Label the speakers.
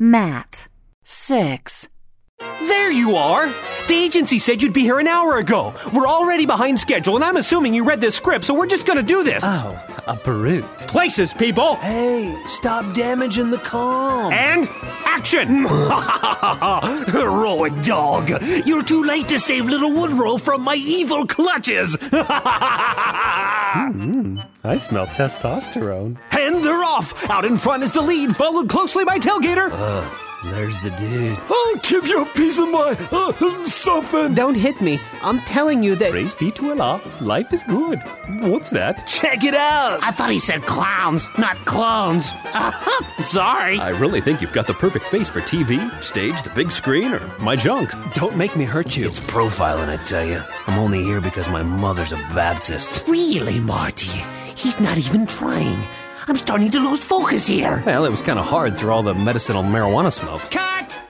Speaker 1: Matt. 6.
Speaker 2: There you are! The agency said you'd be here an hour ago. We're already behind schedule, and I'm assuming you read this script, so we're just gonna do this.
Speaker 3: Oh, a brute.
Speaker 2: Places, people!
Speaker 4: Hey, stop damaging the calm.
Speaker 2: And action!
Speaker 4: Heroic dog. You're too late to save little Woodrow from my evil clutches.
Speaker 3: I smell testosterone.
Speaker 2: And they're off! Out in front is the lead, followed closely by Tailgater.
Speaker 4: There's the dude.
Speaker 5: I'll give you a piece of my something.
Speaker 2: Don't hit me. I'm telling you that...
Speaker 3: Praise be to Allah. Life is good. What's that?
Speaker 4: Check it out.
Speaker 2: I thought he said clowns, not clones. Sorry.
Speaker 6: I really think you've got the perfect face for TV, stage, the big screen, or my junk.
Speaker 2: Don't make me hurt you.
Speaker 4: It's profiling, I tell you. I'm only here because my mother's a Baptist.
Speaker 2: Really, Marty? He's not even trying. I'm starting to lose focus here.
Speaker 6: Well, it was kind of hard through all the medicinal marijuana smoke.
Speaker 2: Cut!